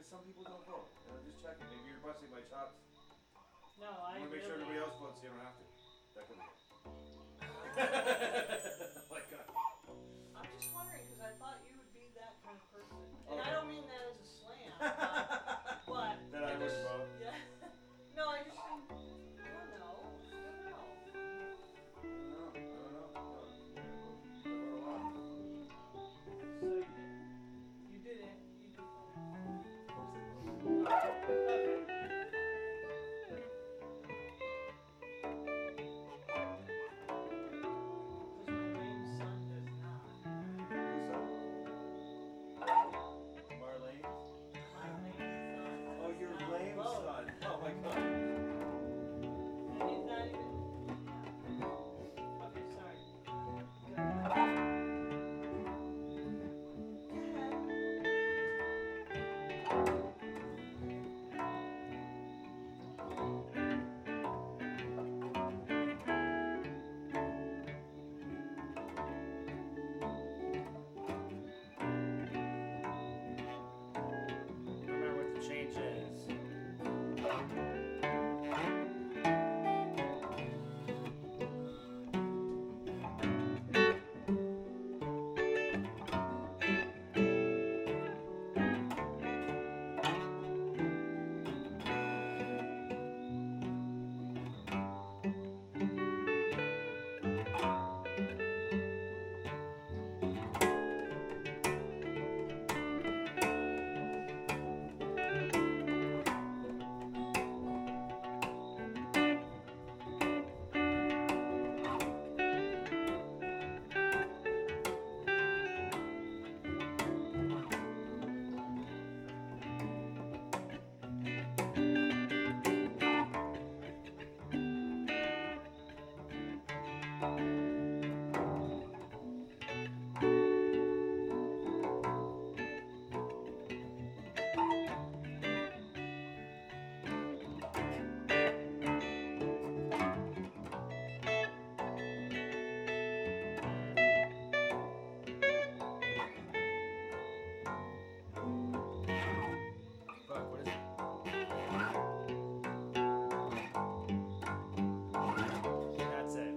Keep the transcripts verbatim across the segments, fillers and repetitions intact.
Because some people don't vote. And I'm just checking. Maybe you're busting my chops. No, I. I want to make really sure everybody else votes so you don't have to. That could be it. My God. I'm just wondering because I thought you would be that kind of person. And Okay. I don't mean that as a slam. But, but That I just, would vote. Yeah. No, I just didn't. I don't know. I don't know. No, I don't know. No. I vote a lot. So you did. You did it. You did Folks that vote. vote. Okay. Because my lame son does not. Who's that? Marlene? My lame son. Oh, does your not lame vote. son. Oh my God. And he's not even. Yeah. Okay, sorry. Go ahead. Go ahead. Remember what the change is. Fuck, what is it? That's it.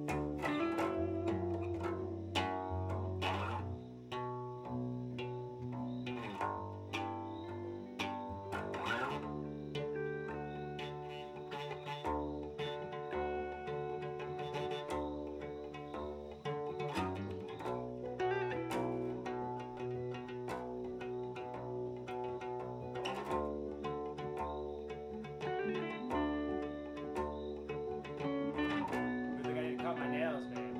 Good thing I didn't cut my nails, babe.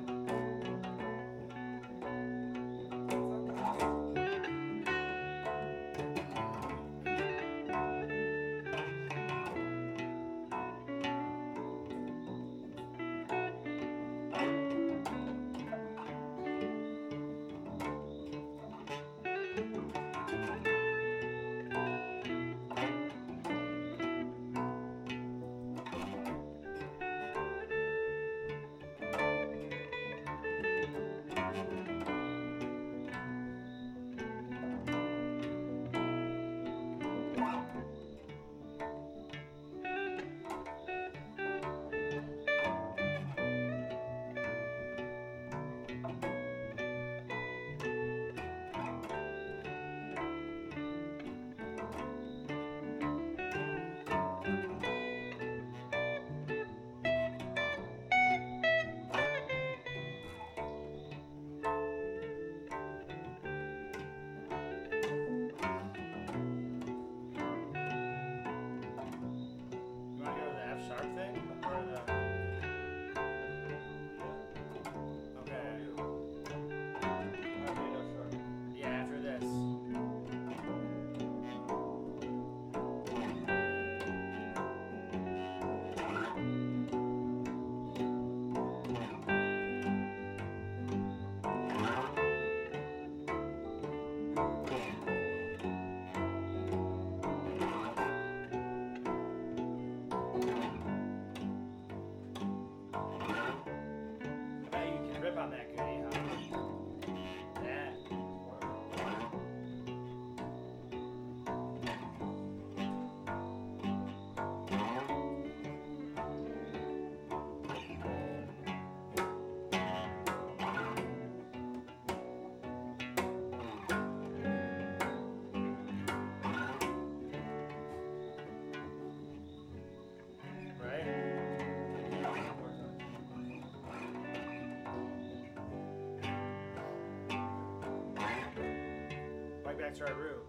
back to our route.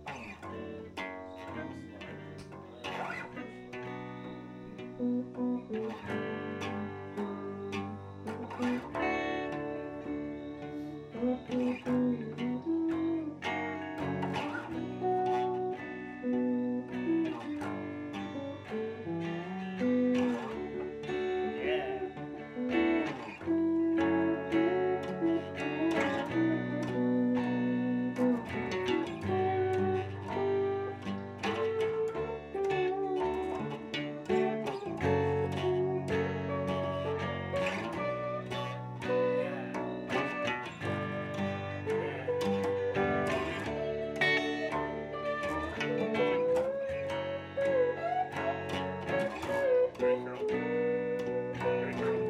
Very Carol. Very Carol.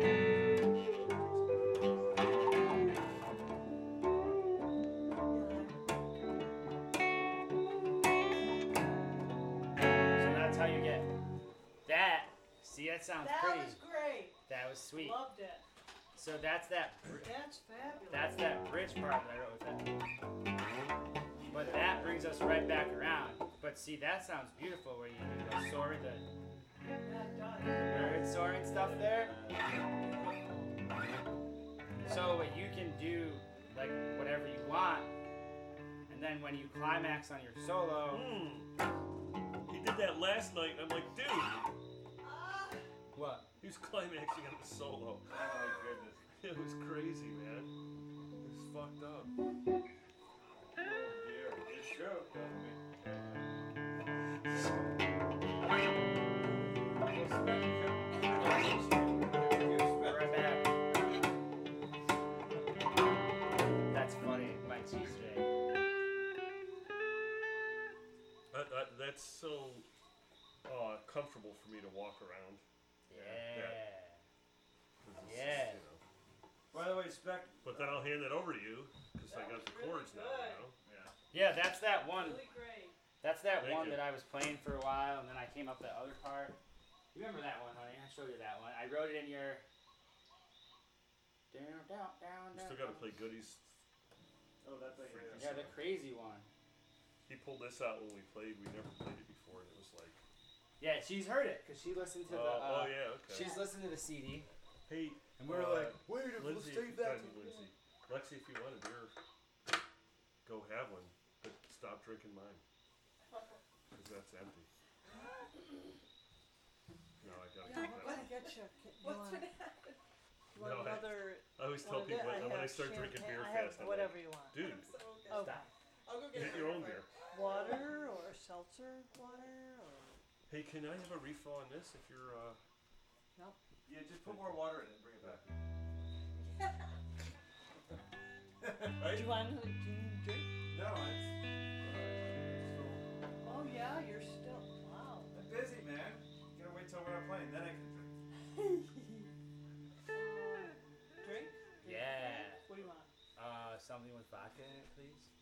So that's how you get that. See, that sounds That pretty. was great. That was sweet. Loved it. So that's that. br- That's fabulous. That's that bridge part that I wrote with that. But that brings us right back around. But see, that sounds beautiful where you do the soaring, the That does. bird soaring stuff there. So what you can do, like whatever you want, and then when you climax on your solo, Hmm. He did that last night, and I'm like, dude, Ah, what? he was climaxing on the solo. Oh my goodness. It was crazy, man. It was fucked up. Oh dear. It's true. Right back. That's funny. My cheese today. That, that, that's so uh, comfortable for me to walk around. Yeah. It's just, Yeah. you know. By the way, Spec. But then I'll hand it over to you because I That got was the really chords now. good. You know? Yeah. Yeah, that's that one. really great. That's that Thank one you. that I was playing for a while, and then I came up that other part. You remember that one, honey? I showed you that one. I wrote it in your. Down, down, down, We down. still got to play goodies. Oh, that's like. Freaky. Yeah, the crazy one. He pulled this out when we played. We never played it before, and it was like, Yeah, she's heard it because she listened to oh, the. oh Uh, yeah, okay. She's listened to the C D, Hey, and we were uh, like, "Wait, if we'll Lindsay, save if that." you- Lindsay, Lexi, if you want a beer, go have one, but stop drinking mine because that's empty. No, I gotta Yeah, keep we're that. gonna get you. You What's want, gonna you want No, I- another? I always one tell of the- people I when I have start drinking champagne- beer I have fast, I'm whatever like, you want. dude, I'm so good. Okay. I'll go get, get it your for own you. beer. Water or seltzer water or? Hey, can I have a refill on this if you're, uh, Yeah, just put more water in it and bring it back. Do Right? you want? Do you need a drink? No, it's. Uh, Oh yeah, you're still. Wow. I'm busy, man. You gotta wait till we're not playing, then I can drink. Uh, drink? Yeah. What do you want? Uh, something with vodka in it, please.